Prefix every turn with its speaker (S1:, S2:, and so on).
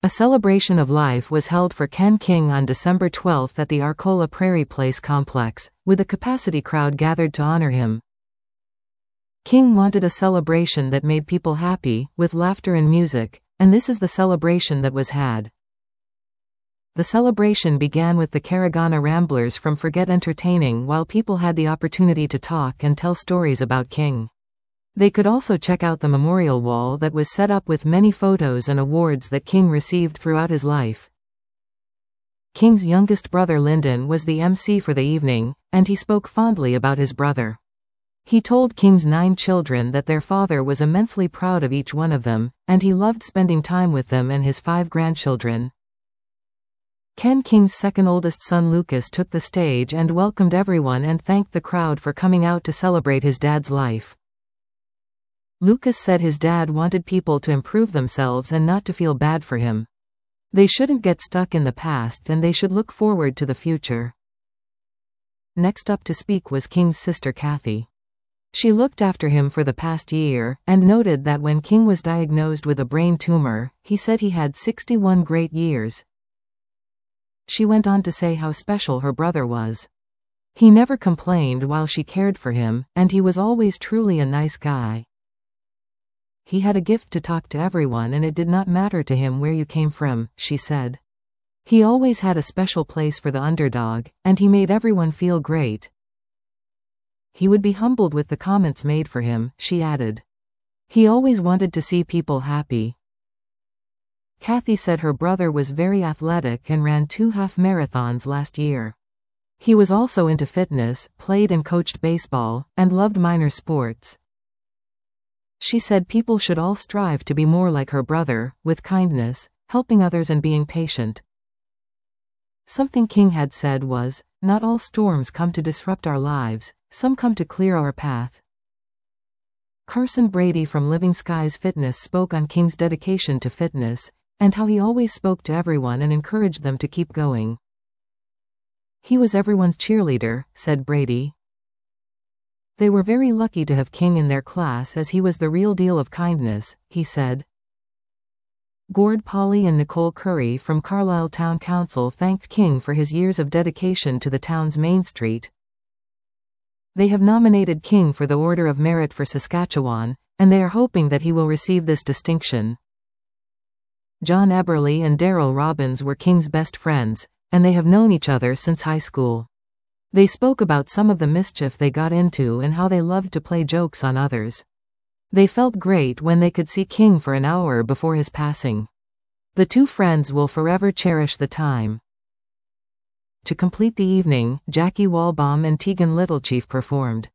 S1: A celebration of life was held for Ken King on December 12 at the Arcola Prairie Place complex, with a capacity crowd gathered to honor him. King wanted a celebration that made people happy, with laughter and music, and this is the celebration that was had. The celebration began with the Caragana Ramblers from Forget entertaining while people had the opportunity to talk and tell stories about King. They could also check out the memorial wall that was set up with many photos and awards that King received throughout his life. King's youngest brother Lyndon was the MC for the evening, and he spoke fondly about his brother. He told King's 9 children that their father was immensely proud of each one of them, and he loved spending time with them and his 5 grandchildren. Ken King's second oldest son Lucas took the stage and welcomed everyone and thanked the crowd for coming out to celebrate his dad's life. Lucas said his dad wanted people to improve themselves and not to feel bad for him. They shouldn't get stuck in the past and they should look forward to the future. Next up to speak was King's sister Kathy. She looked after him for the past year, and noted that when King was diagnosed with a brain tumor, he said he had 61 great years. She went on to say how special her brother was. He never complained while she cared for him, and he was always truly a nice guy. He had a gift to talk to everyone and it did not matter to him where you came from, she said. He always had a special place for the underdog, and he made everyone feel great. He would be humbled with the comments made for him, she added. He always wanted to see people happy. Kathy said her brother was very athletic and ran 2 half marathons last year. He was also into fitness, played and coached baseball, and loved minor sports. She said people should all strive to be more like her brother, with kindness, helping others and being patient. Something King had said was, "Not all storms come to disrupt our lives, some come to clear our path." Carson Brady from Living Skies Fitness spoke on King's dedication to fitness, and how he always spoke to everyone and encouraged them to keep going. He was everyone's cheerleader, said Brady. They were very lucky to have King in their class as he was the real deal of kindness, he said. Gord Pauley and Nicole Curry from Carlisle Town Council thanked King for his years of dedication to the town's Main Street. They have nominated King for the Order of Merit for Saskatchewan, and they are hoping that he will receive this distinction. John Eberly and Daryl Robbins were King's best friends, and they have known each other since high school. They spoke about some of the mischief they got into and how they loved to play jokes on others. They felt great when they could see King for an hour before his passing. The 2 friends will forever cherish the time. To complete the evening, Jackie Walbaum and Tegan Littlechief performed.